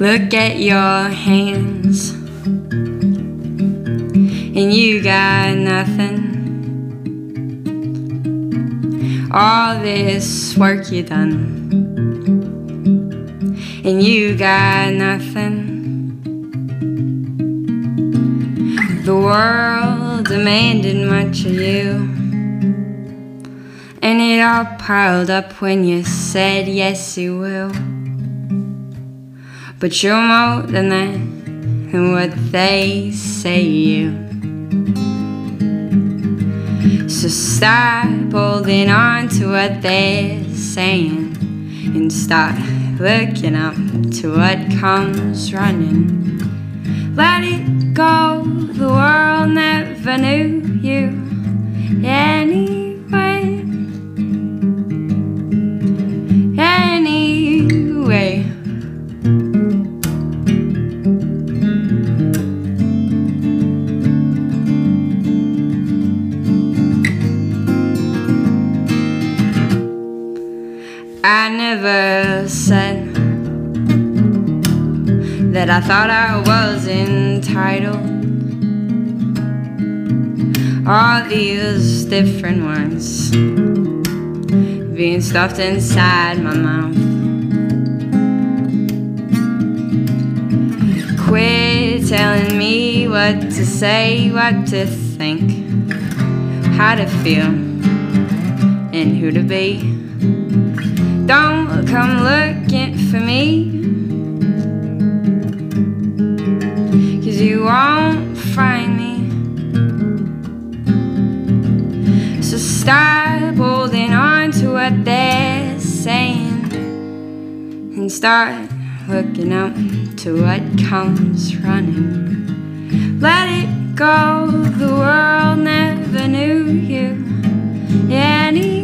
Look at your hands, and you got nothing. All this work you done, and you got nothing. The world demanded much of you, and it all piled up when you said yes you will. But you're more than that, and what they say you. So stop holding on to what they're saying, and start looking up to what comes running. Let it go, the world never knew you anyway. Anyway. I never said that I thought I was entitled. All these different words being stuffed inside my mouth. Quit telling me what to say, what to think, how to feel, and who to be. Don't come looking for me, 'cause you won't find me. So stop holding on to what they're saying, and start looking up to what comes running. Let it go, the world never knew you anyway.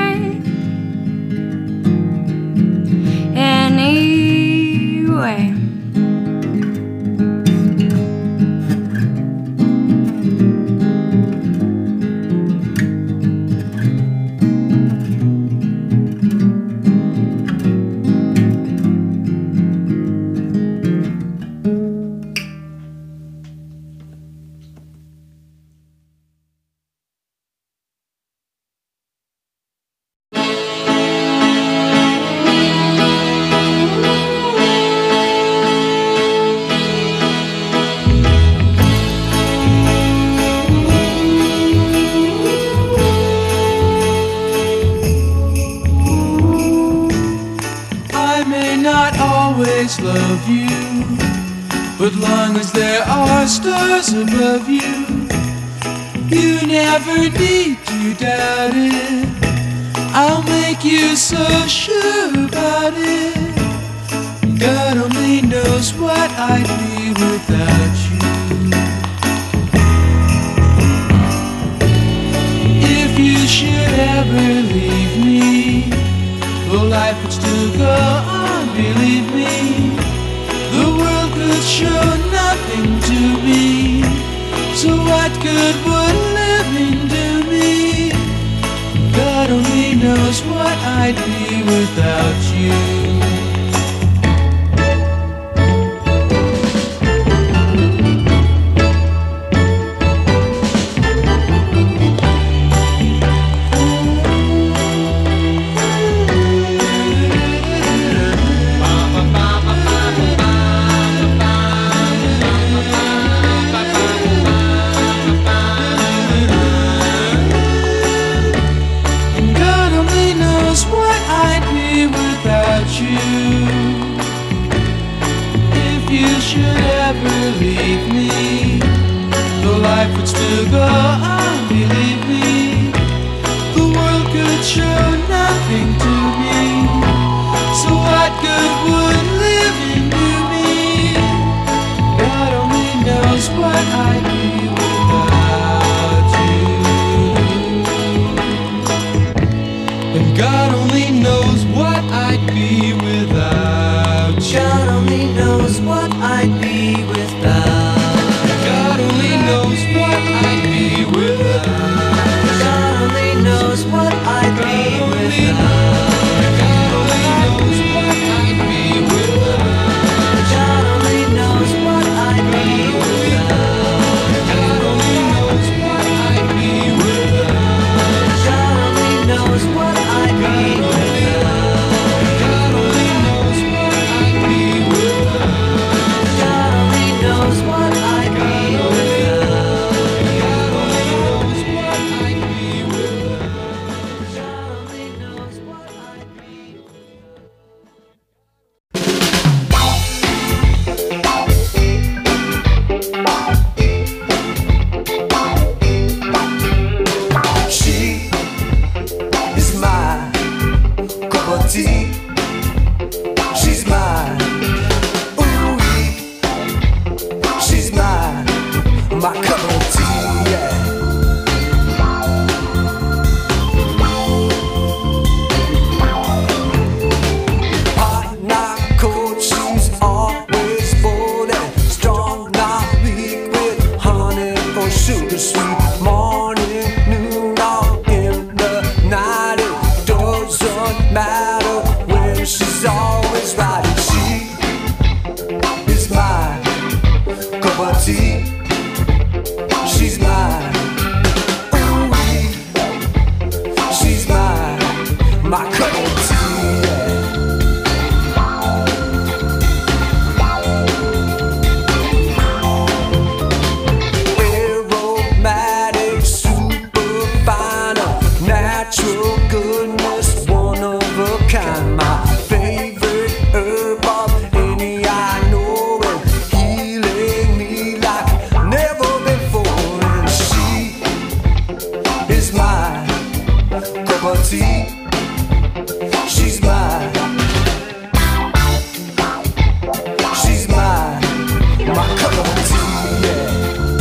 Anyway. Love you, but long as there are stars above you, you never need to doubt it. I'll make you so sure about it. God only knows what I'd be without you. If you should ever leave me, well, life would still go on, believe me. The world could show nothing to me, so what good would living do me? God only knows what I'd be without you. Leave me, though life would still go on, believe me. The world could show nothing to me, so what good would living do me? God only knows what I'd be without you, and God only knows what I'd be without you. God only knows what I'd be without. God only knows what I'd be without. God only knows what I'd be without. God only knows what I'd be without. of tea. She's mine. Ooh-wee. She's mine. My cup of tea. Aromatic, super fine, natural goodness, one of a kind. My favorite herb of any I know, and healing me like never before. And she is my cup of tea. She's mine. She's mine. My cup of tea. Yeah.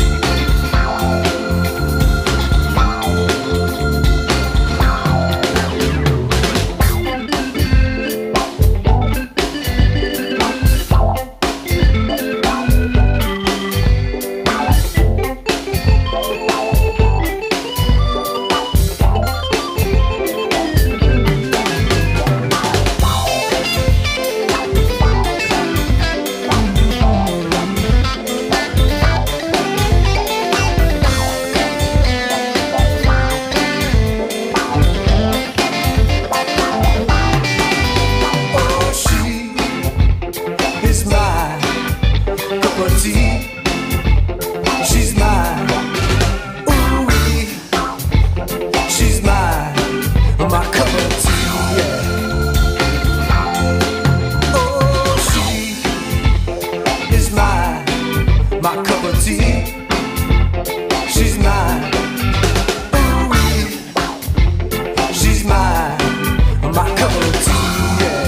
She's mine. Ooh-wee. She's mine. My cup of tea. Yeah. Oh, she is mine. My cup of tea. She's mine. Ooh-wee. She's mine. My cup of tea. Yeah.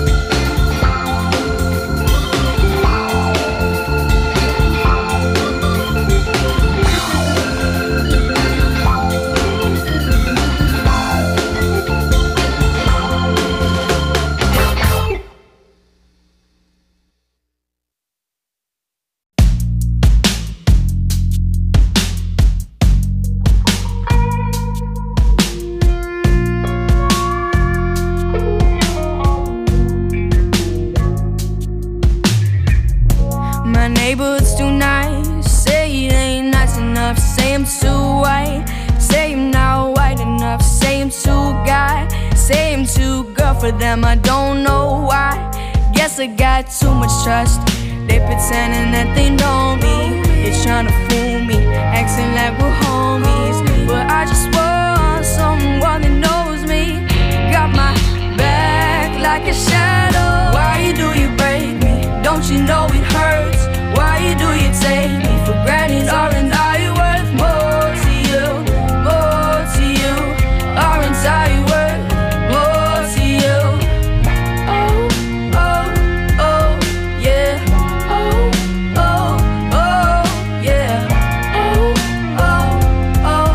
My neighborhood's too nice. Say it ain't nice enough. Say I'm too white. Say I'm not white enough. Say I'm too guy. Say I'm too girl for them. I don't know why. Guess I got too much trust. They pretending that they know me. They tryna fool me, acting like we're homies. But I just want someone that knows me. Got my back like a shadow. Why do you break me? Don't you know it hurts? Why do you take me for granted? Aren't I worth more to you? More to you? Aren't I worth more to you? Oh, oh, oh, yeah. Oh, oh, oh, yeah. Oh, oh, oh,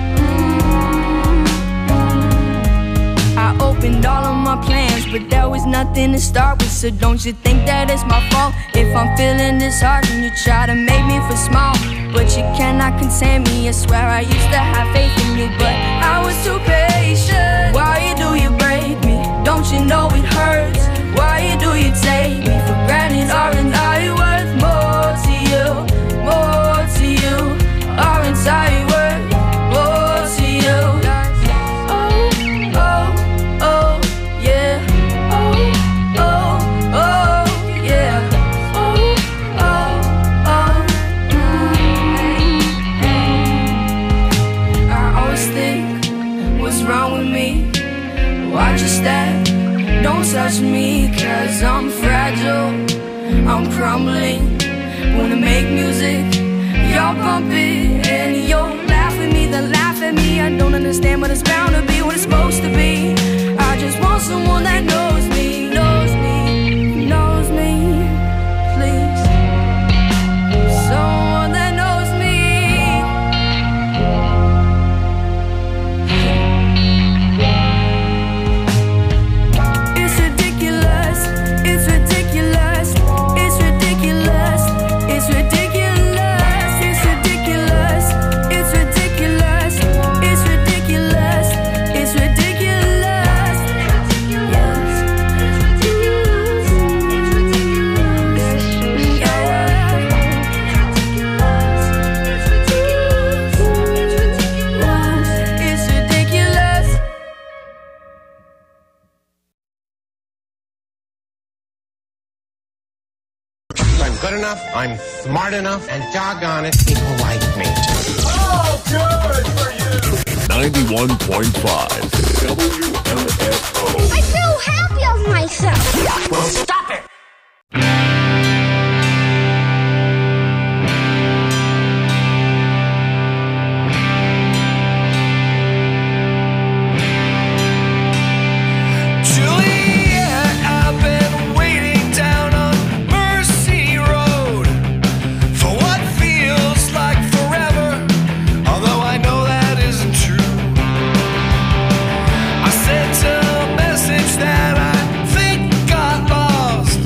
I opened all of my plans, but there was nothing to start with. So don't you think that it's my fault if I'm feeling disheartened? You try to make me feel small, but you cannot contain me. I swear I used to have faith in you, but I was too patient. Why do you break me? Don't you know it hurts? Why do you take me for granted? Aren't I worth more to you? More to you? Aren't I worth more to you? Oh, oh, oh, yeah. Oh, oh, oh, yeah. Oh, oh, oh, I always think, what's wrong with me? Watch your step, don't touch me, 'cause I'm fragile, I'm crumbling. Wanna make music, y'all bump it, and you'll laugh at me, then laugh at me. I don't understand, but it's bound to be what it's supposed to be. I just want someone that knows me, knows me, knows me, please. Someone that knows me. It's ridiculous, it's ridiculous, it's ridiculous, it's ridiculous, it's ridiculous, it's ridiculous, it's ridiculous, it's ridiculous. Yes. enough, I'm smart enough, and doggone it, people like me. Oh, good for you! 91.5 WMFO. I feel happy of myself. Well, stop it! That I think got lost.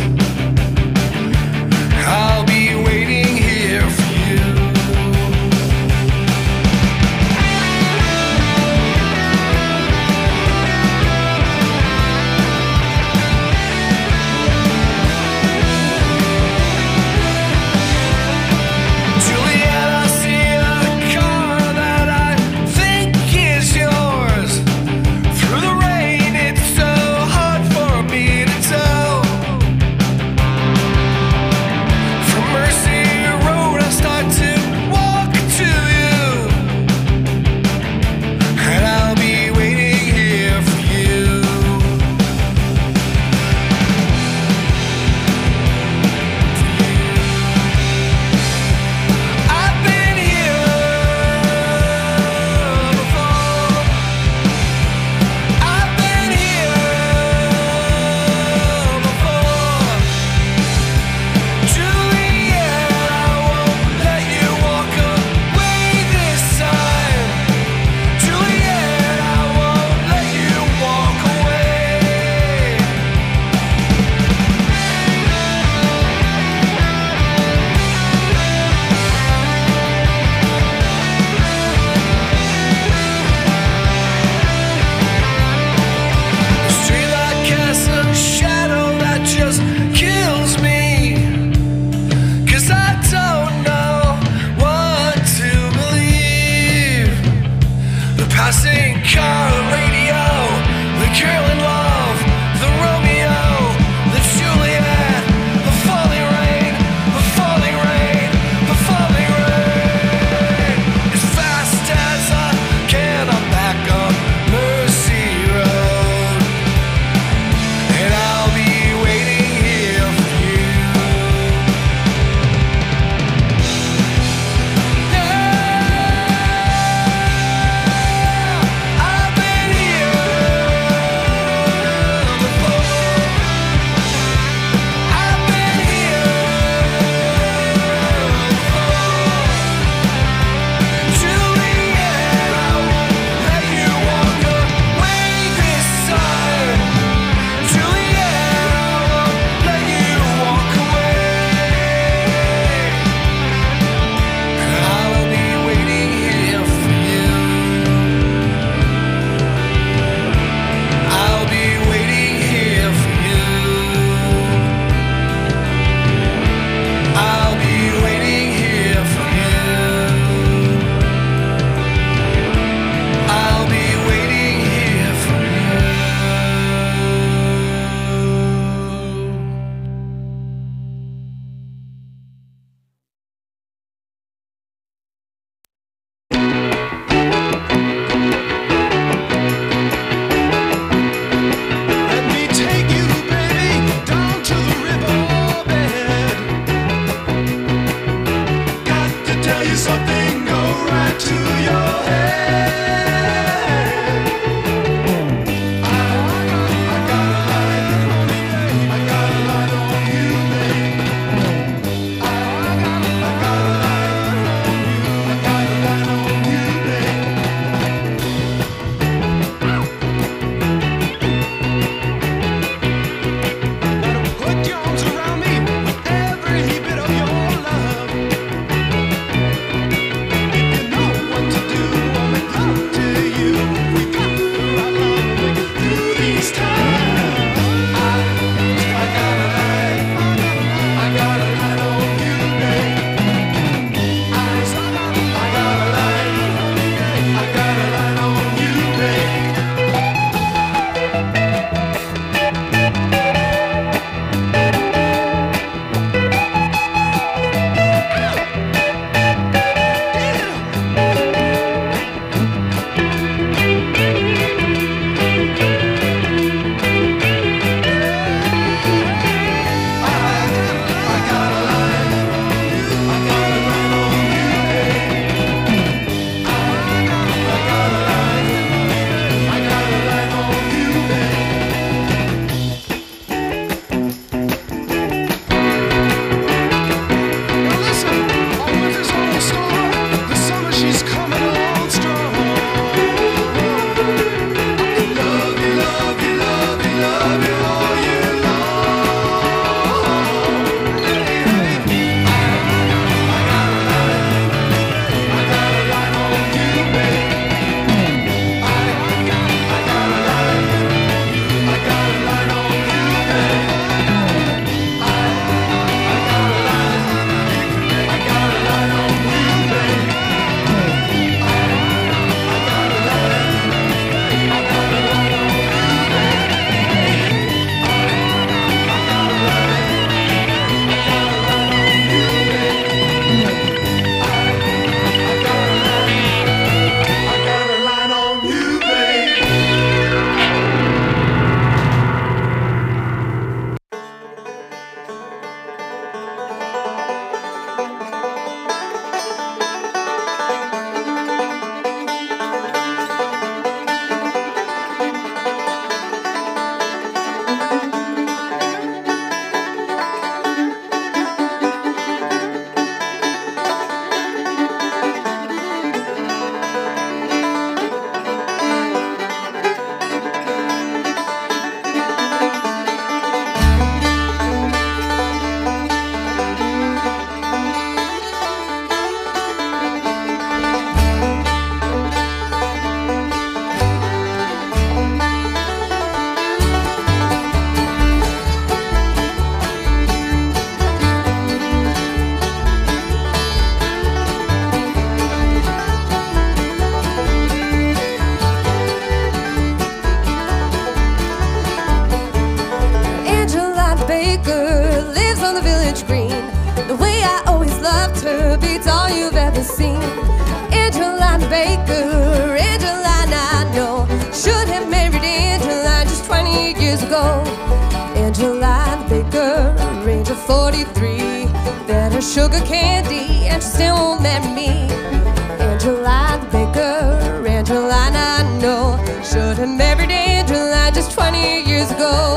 it's all you've ever seen. Angeline Baker, Angeline I know, should have married Angeline just 20 years ago. Angeline Baker, age of 43, fed her sugar candy and she still won't marry me. Angeline Baker, Angeline I know, should have married Angeline just 20 years ago.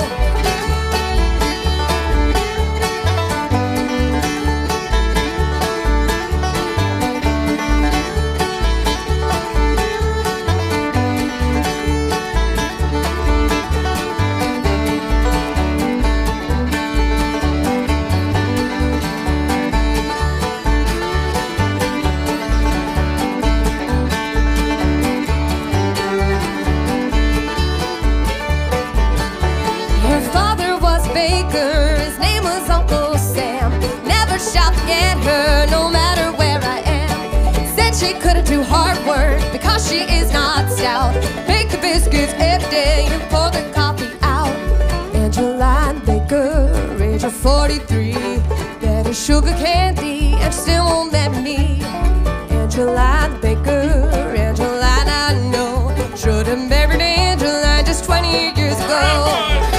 His name was Uncle Sam. Never shall forget her, no matter where I am. Said she couldn't do hard work because she is not stout. Bake the biscuits every day and pour the coffee out. Angeline Baker, age of 43, fed her sugar candy and she still won't marry me. Angeline Baker, Angeline I know, should have married Angeline just 20 years ago.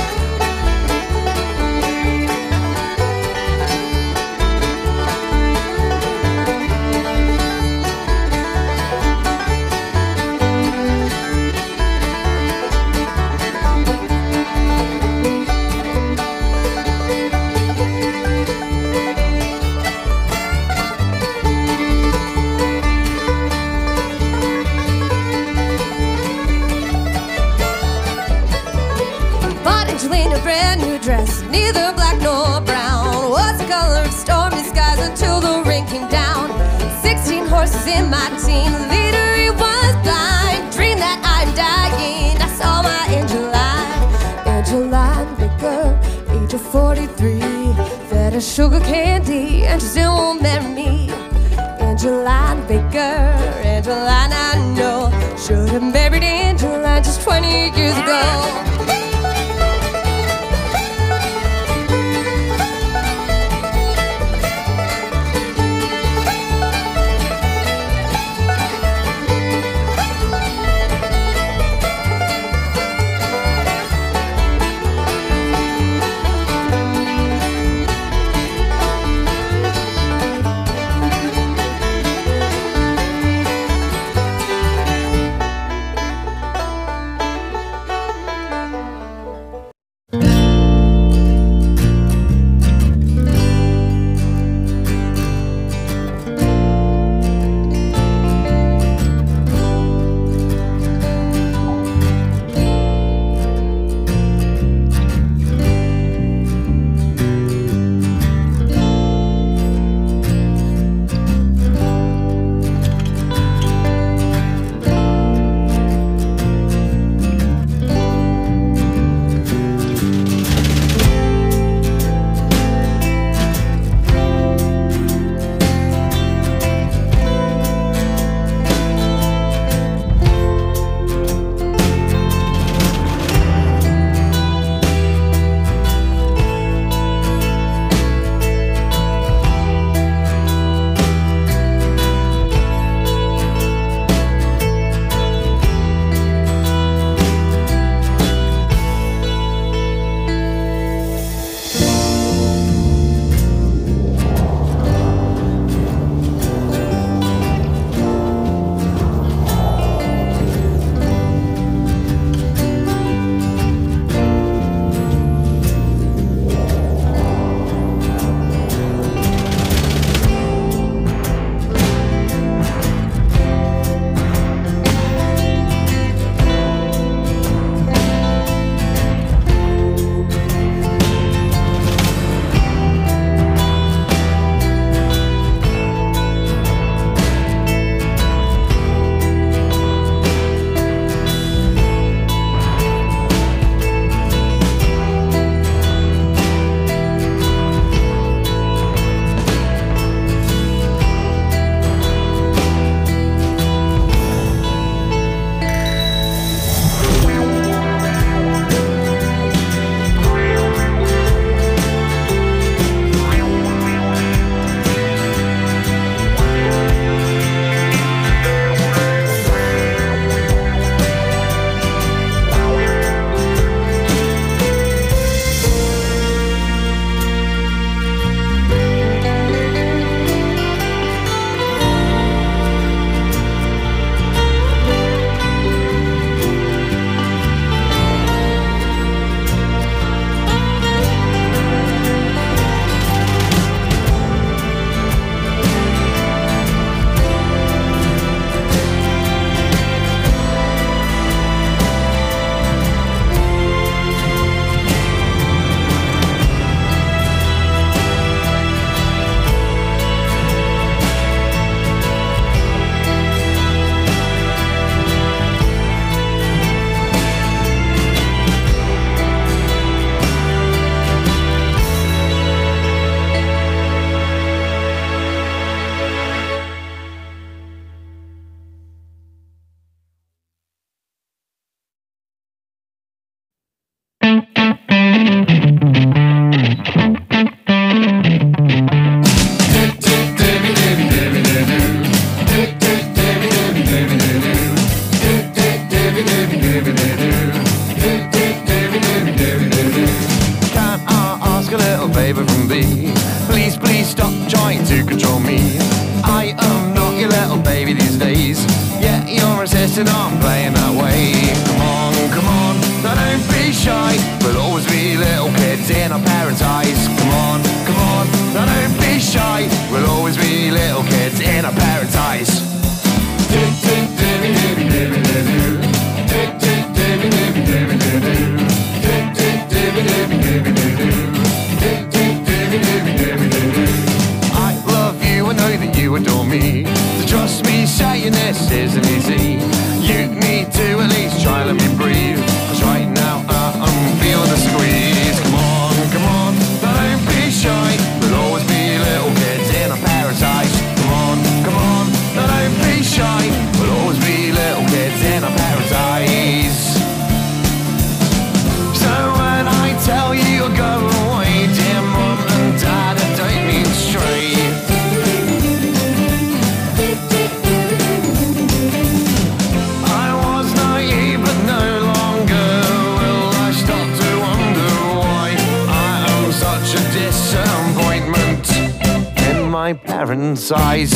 Angelina, a brand new dress, neither black nor brown, was the color of stormy skies until the rain came down. 16 horses in my team, the leader he was blind. Dreamed that I'm dying, I saw my Angeline. Angeline Baker, age of 43, fed her sugar candy and she still won't marry me. Angeline Baker, Angeline I know, should have married Angeline just 20 years ago. little baby these days. Yeah, you're insisting on playing that way. Come on, now don't be shy. We'll always be little kids in our parents' eyes. Come on, now don't be shy. We'll always be little kids in our parents' eyes. I love you, I know that you adore me. So trust me, saying this isn't easy. You need to at least try, let me breathe. 'Cause right now I'm feeling the squeeze. Come on, don't be shy. We'll always be little kids in our parents' eyes. Come on, don't be shy. We'll always be little kids in our parents' eyes. So when I tell you you'll go away, dear mom and dad, I don't mean straight. I was naive but no longer will I stop to wonder why I am such a disappointment in my parents' eyes.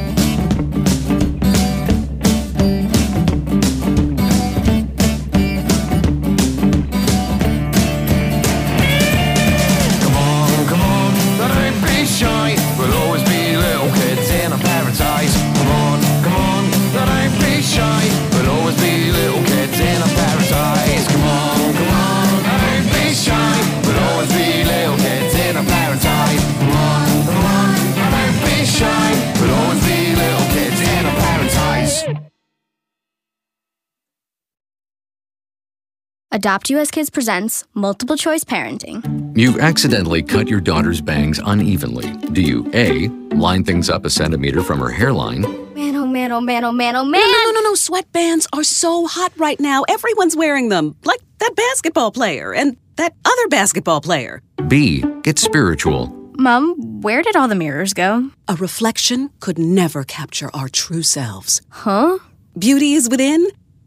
We'll always be little kids in our parents' eyes. Come on, don't be shy. We'll always be little kids in our parents' eyes. Come on, don't be shy. We'll always be little kids in our parents' eyes. Come on, don't be shy. We'll always be little kids in our parents' eyes. Adopt US Kids presents Multiple Choice Parenting. You've accidentally cut your daughter's bangs unevenly. Do you A, line things up a centimeter from her hairline? Man, oh man, oh man, oh man, oh man! No, sweatbands are so hot right now. Everyone's wearing them, like that basketball player and that other basketball player. B, get spiritual. Mom, where did all the mirrors go? A reflection could never capture our true selves. Huh? Beauty is within.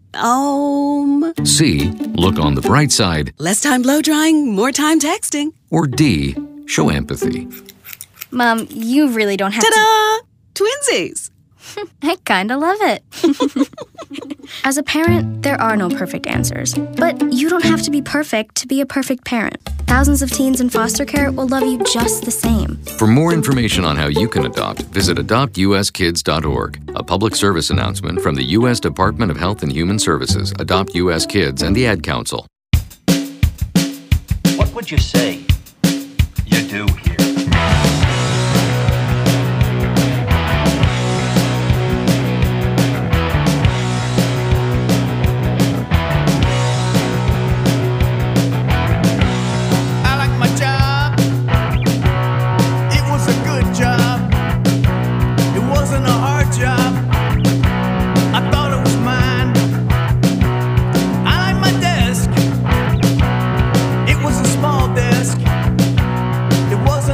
C, look on the bright side. Less time blow drying, more time texting. Or D, show empathy. Mom, you really don't have Ta-da! Twinsies! I kinda love it. As a parent, there are no perfect answers. But you don't have to be perfect to be a perfect parent. Thousands of teens in foster care will love you just the same. For more information on how you can adopt, visit adoptuskids.org. A public service announcement from the U.S. Department of Health and Human Services, Adopt U.S. Kids, and the Ad Council. What would you say you do here? It wasn't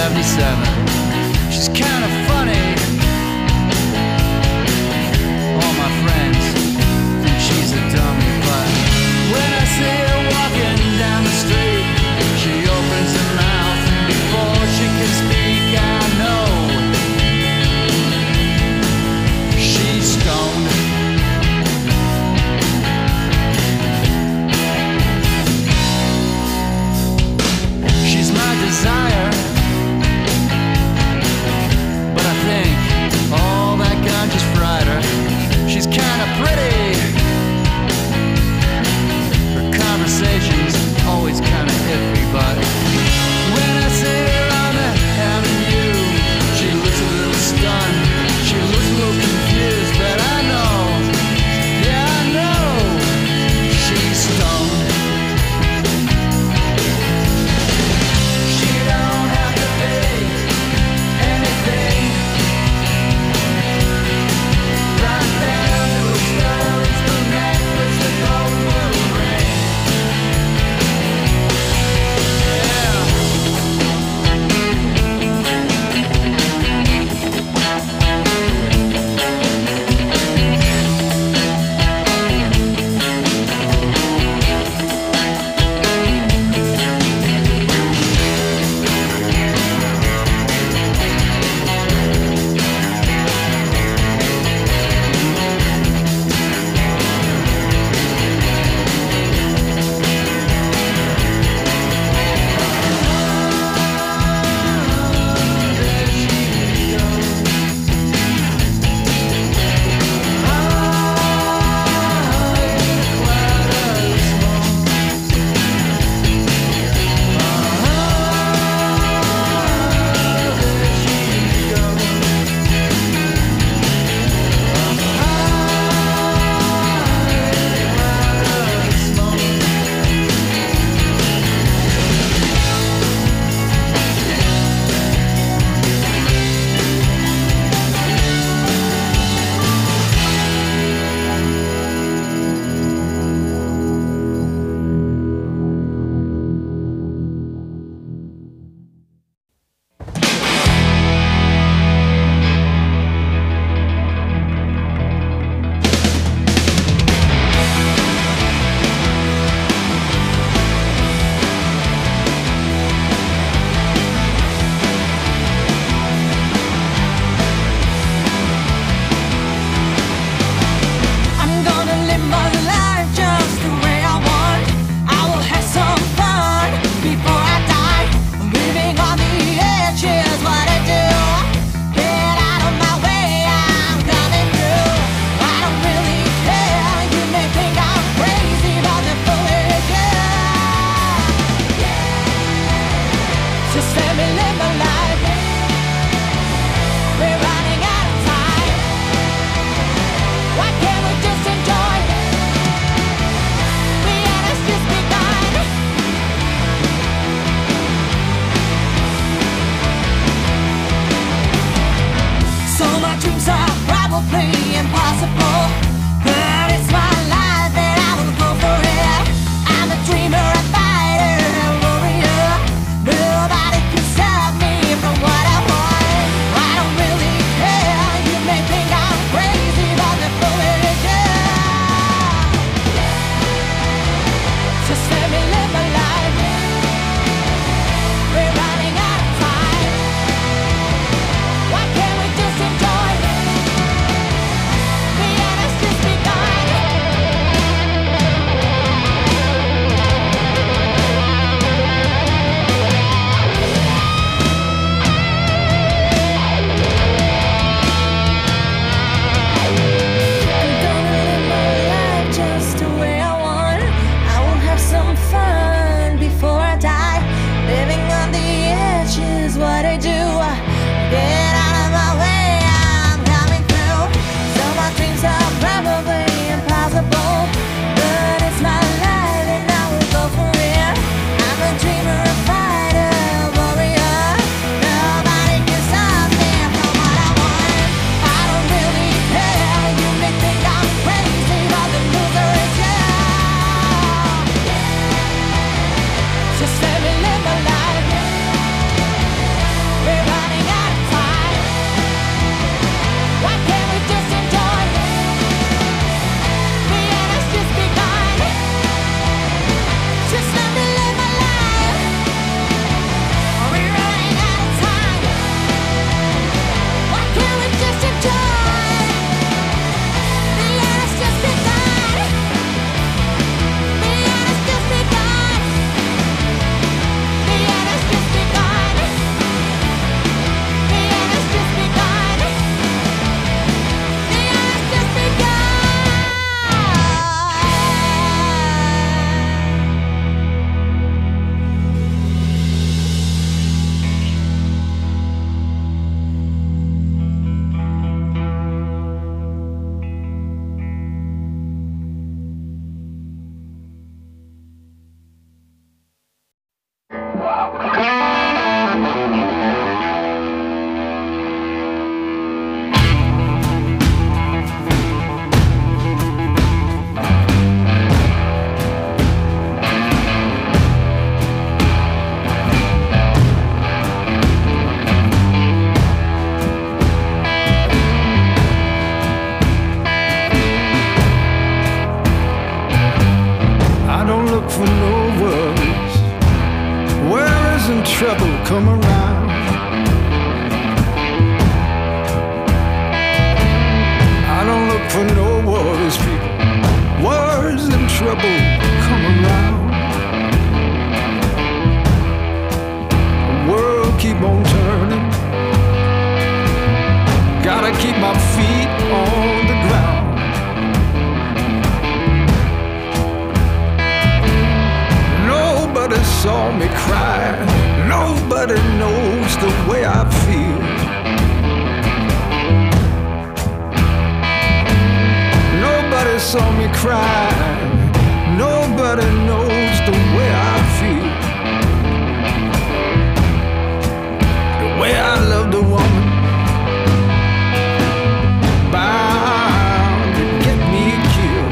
77. She's kind of funny. All my friends think she's a dummy, but when I see her walking down the street, she opens her mouth, and before she can speak, I know she's stoned. She's my desire, but I think all that gun just fried her. She's kinda pretty. Her conversation's always kinda iffy, but when I see her on the avenue, she looks a little stunned. She looks a little confused, but I know, yeah I know, she's stoned. She don't have to pay anything. Right down to her stones, the necklace, the gold will ring. Why can't we just enjoy? keep my feet on the ground. Nobody saw me cry. Nobody knows the way I feel. Nobody saw me cry. Nobody knows the way I feel. The way I love the woman bound to get me killed.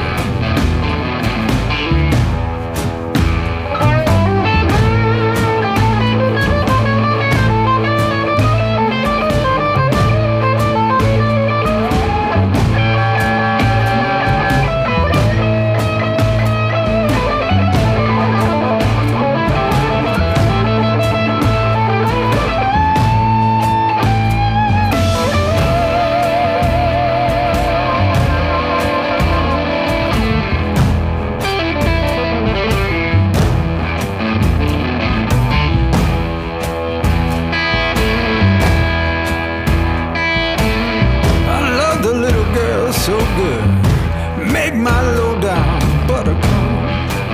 So good, make my low down buttercup.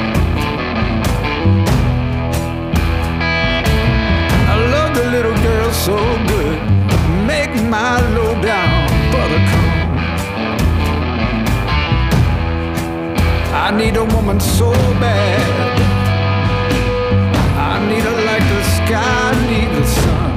I love the little girl so good, make my low down buttercup. I need a woman so bad, I need her like the sky needs the sun.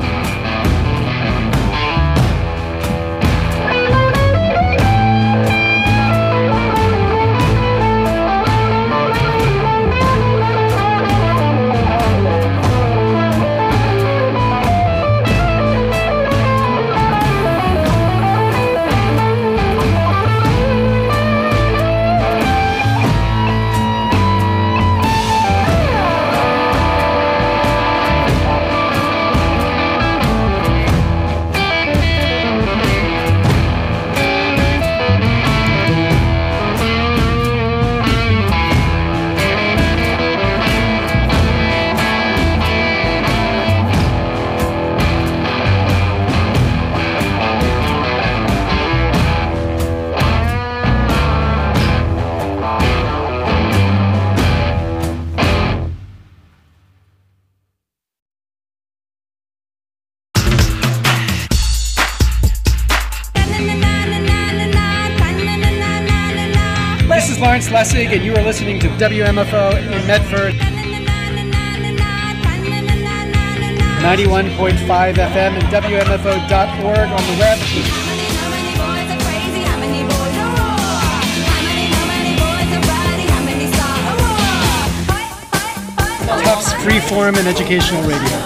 This is Lawrence Lessig, and you are listening to WMFO in Medford. 91.5 FM and WMFO.org on the web. Tufts Freeform and Educational Radio.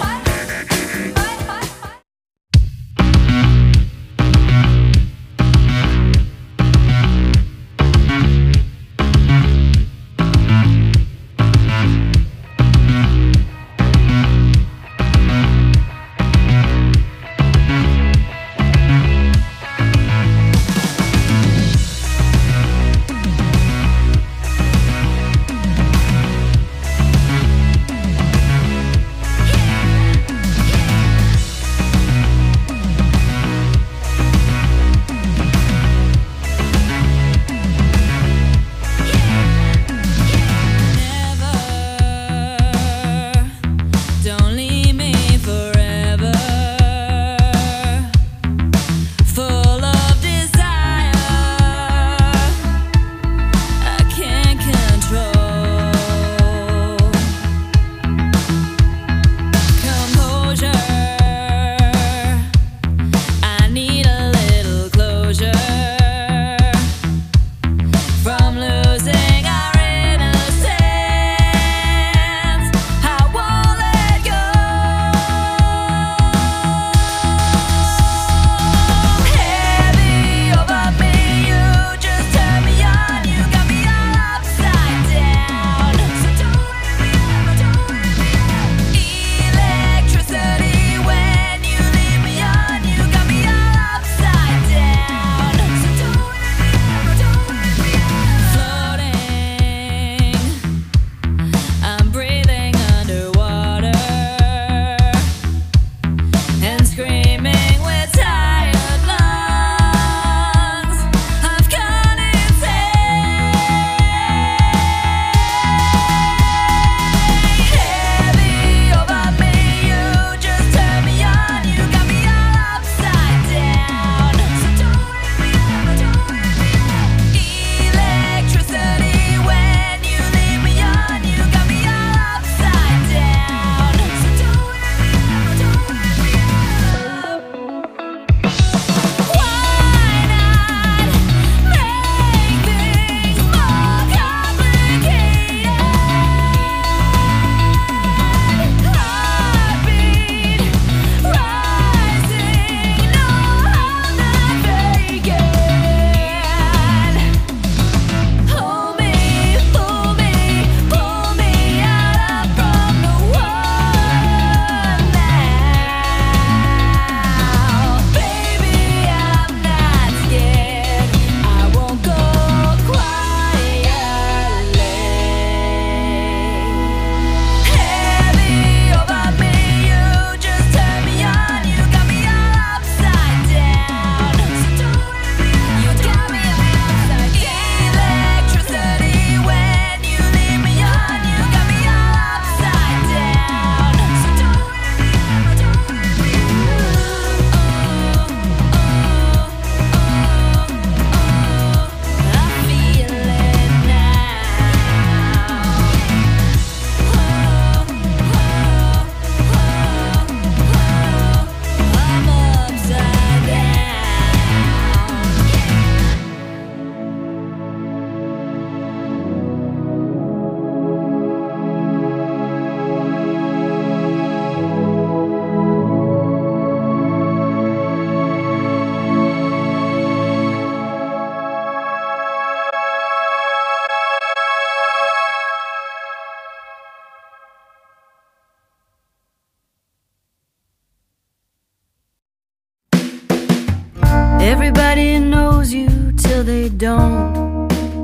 Everybody knows you till they don't.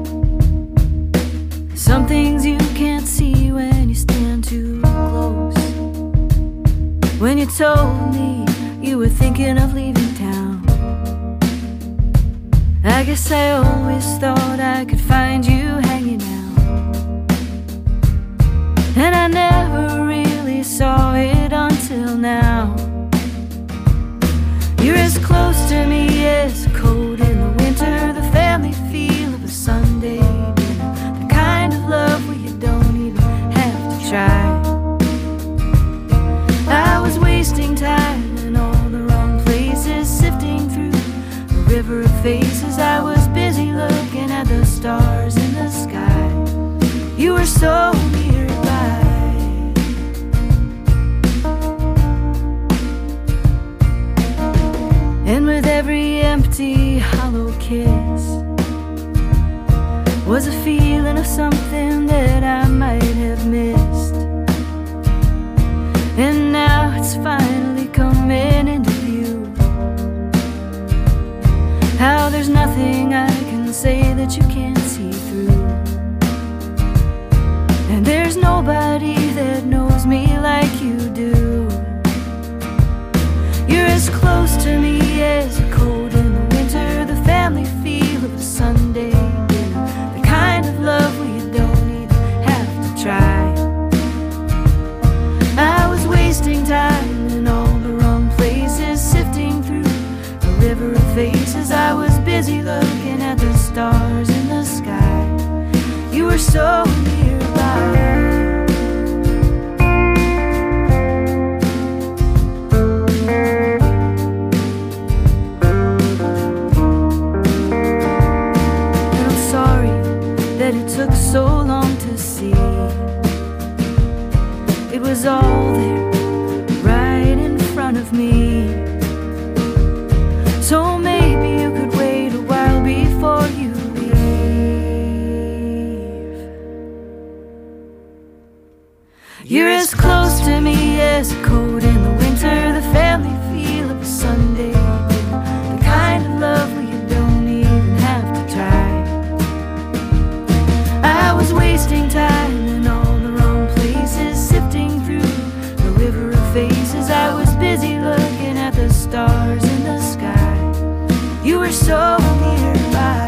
Some things you can't see when you stand too close. When you told me you were thinking of leaving town, I guess I always thought I could find you hanging out, and I never really saw it until now. You're as close to me as cold in the winter, the family feel of a Sunday dinner, the kind of love where you don't even have to try. I was wasting time in all the wrong places, sifting through a river of faces. I was busy looking at the stars in the sky. You were so nearby. And with every empty, hollow kiss was a feeling of something that I might have missed. And now it's finally coming into view, how there's nothing I can say that you can't see through. And there's nobody that knows me like you do. You're as close to me as a cold in the winter, the family feel of a Sunday dinner, the kind of love where you don't even have to try. I was wasting time in all the wrong places, sifting through a river of faces. I was busy looking at the stars in the sky. You were so nearby. That it took so long to see. It was all there, right in front of me. So maybe you could wait a while before you leave. You're as close to me as a cold in the winter, the family feel of a Sunday dinner, the kind of love where you don't even have to try. I was wasting time in all the wrong places, sifting through a river of faces. I was busy looking at the stars in the sky. You were so nearby.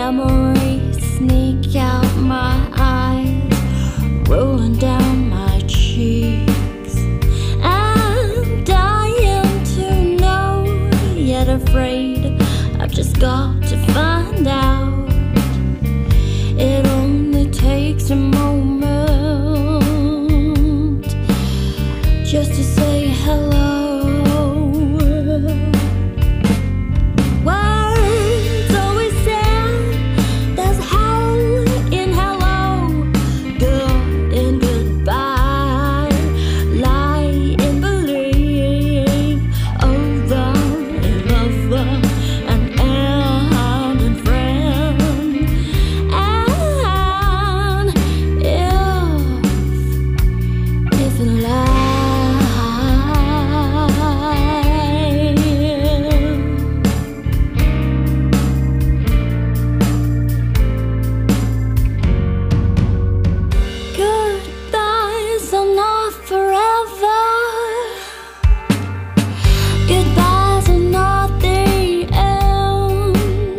memories sneak out my eyes, rolling down my cheeks. I'm dying to know, yet afraid I've just got to find out. It only takes a moment just to say hello. Words always sound, there's hell in hello, good in goodbye, lie in believe, over in lover, and end in friend. And if in life goodbyes are not forever, goodbyes are not the end,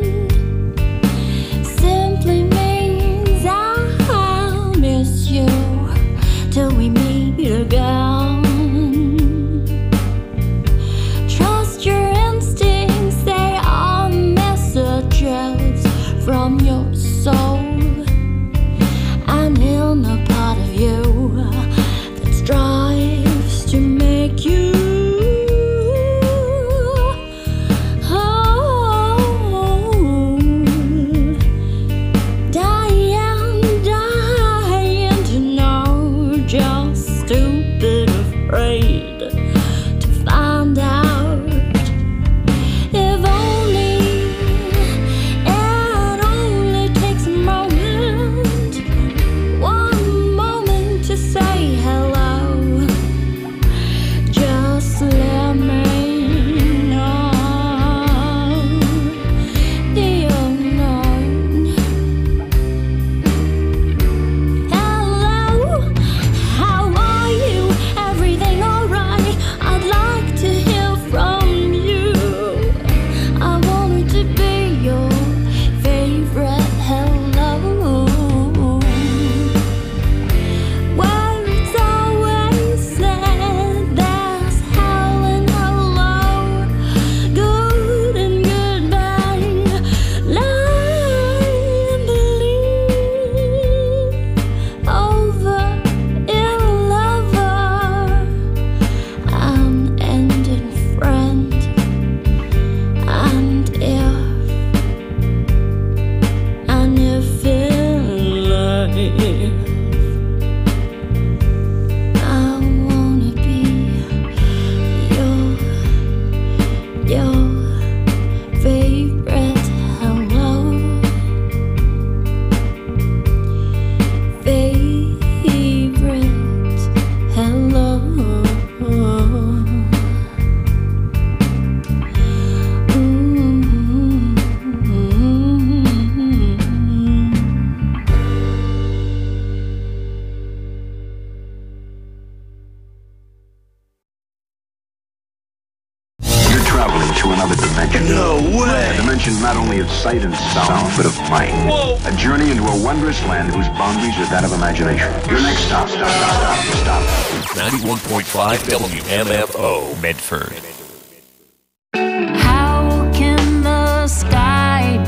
simply means I'll miss you till we meet again. Trust your instincts, they are messages from your soul. I'm in a part of you that strives to make you whole. Dying to know, just stupid afraid to find out. If only it only takes a moment, one moment to say hello. Just let me know the unknown. Hello, how are you? Everything alright? I'd like to hear from you. I wanted to be your favorite hello. Words always said there's hell in hello, good and goodbye, lie and believe, over in lover, and ending friend. And if in life I wanna be your favorite hello, favorite hello. You're traveling to another dimension. No way! A dimension not only of sight and sound, but of mind. Whoa! A journey into a wondrous land whose boundaries are that of imagination. Your next stop. 91.5 WMFO, Medford.